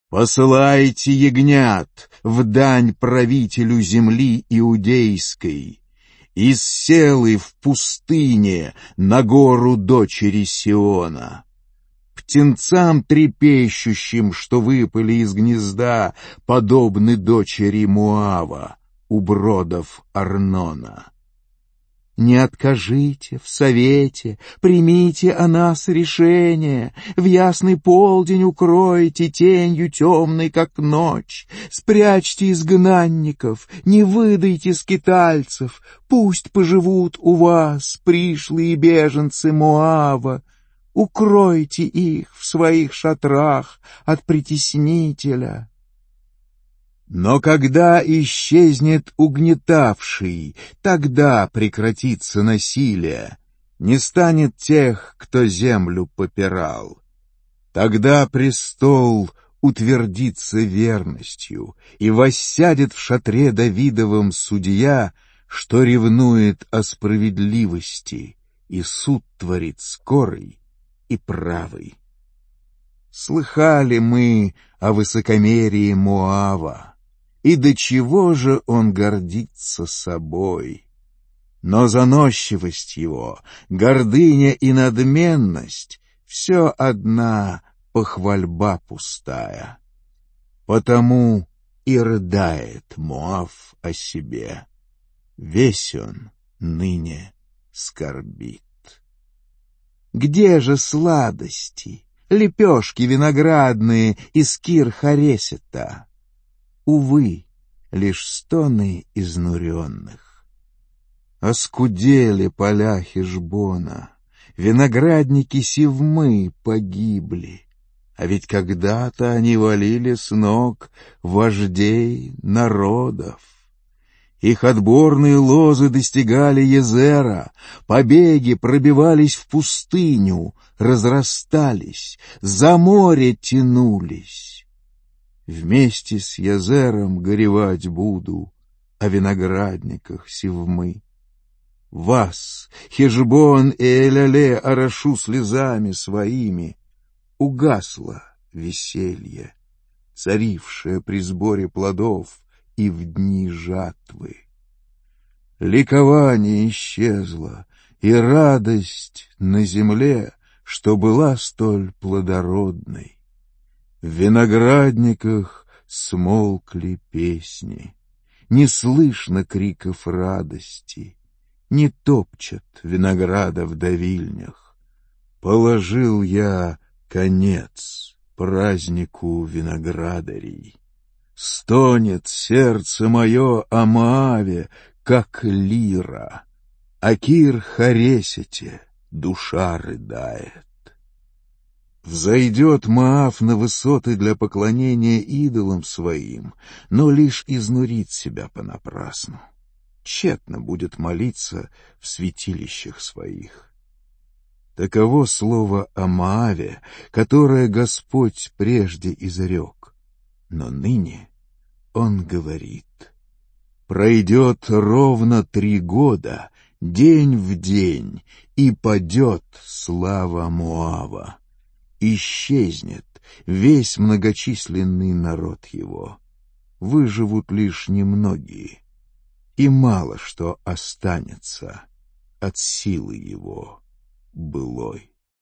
Посылайте ягнят в дань правителю земли иудейской, из селы в пустыне на гору дочери Сиона. Птенцам трепещущим, что выпали из гнезда, подобны дочери Муава у бродов Арнона. Не откажите в совете, примите о нас решение, в ясный полдень укройте тенью темной, как ночь, спрячьте изгнанников, не выдайте скитальцев, пусть поживут у вас пришлые беженцы Моава, укройте их в своих шатрах от притеснителя. Но когда исчезнет угнетавший, тогда прекратится насилие, не станет тех, кто землю попирал. Тогда престол утвердится верностью, и воссядет в шатре Давидовом судья, что ревнует о справедливости, и суд творит скорый и правый. Слыхали мы о высокомерии Моава, и до чего же он гордится собой. Но заносчивость его, гордыня и надменность — все одна похвальба пустая. Потому и рыдает Моав о себе. Весь он ныне скорбит. Где же сладости, лепешки виноградные из Кир-Харесета? Увы, лишь стоны изнуренных. Оскудели поля Хешбона, виноградники Сивмы погибли, а ведь когда-то они валили с ног вождей народов. Их отборные лозы достигали Езера, побеги пробивались в пустыню, разрастались, за море тянулись. Вместе с Езером горевать буду о виноградниках Сивмы. Вас, Хешбон и Эляле, орошу слезами своими. Угасло веселье, царившее при сборе плодов и в дни жатвы. Ликование исчезло, и радость на земле, что была столь плодородной. В виноградниках смолкли песни, не слышно криков радости, не топчат винограда в давильнях. Положил я конец празднику виноградарей. Стонет сердце мое о Моаве, как лира, о Кир-Харесете душа рыдает. Взойдет Моав на высоты для поклонения идолам своим, но лишь изнурит себя понапрасну. Тщетно будет молиться в святилищах своих. Таково слово о Моаве, которое Господь прежде изрек. Но ныне Он говорит: пройдет ровно 3 года, день в день, и падет слава Моава. Исчезнет весь многочисленный народ его. Выживут лишь немногие, и мало что останется от силы его былой.